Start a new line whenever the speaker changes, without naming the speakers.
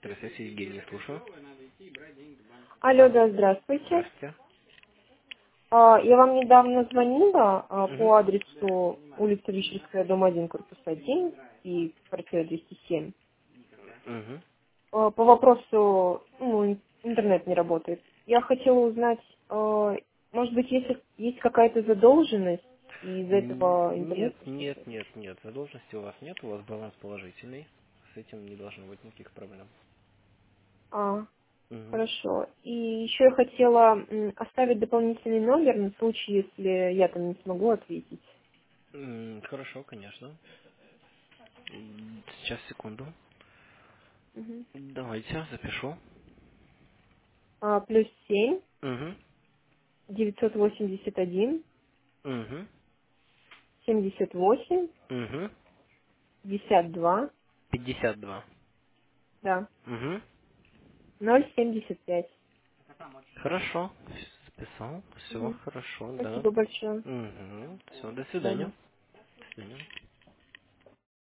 центра связи Евгений, слушаю.
Алло, да, здравствуйте.
Здравствуйте.
Я вам недавно звонила
Угу.
по адресу улица Вишерская, дом 1, корпус 1 и квартира 207.
Угу.
По вопросу, интернет не работает. Я хотела узнать, может быть, если есть какая-то задолженность, и из-за этого
Нет,
интернет просто
нет,
не
нет, нет. Задолженности у вас нет, у вас баланс положительный. С этим не должно быть никаких проблем. Угу.
хорошо. И еще я хотела оставить дополнительный номер на случай, если я там не смогу ответить.
Хорошо, конечно. Сейчас, секунду.
Мгм.
Давайте, запишу.
+7
Угу.
981
Угу.
78
Угу.
52,
52.
да,
Угу.
075.
Хорошо. Записал. Все
Мгм.
хорошо, да.
Спасибо большое.
Угу. Все, до
До свидания.
свидания. До свидания.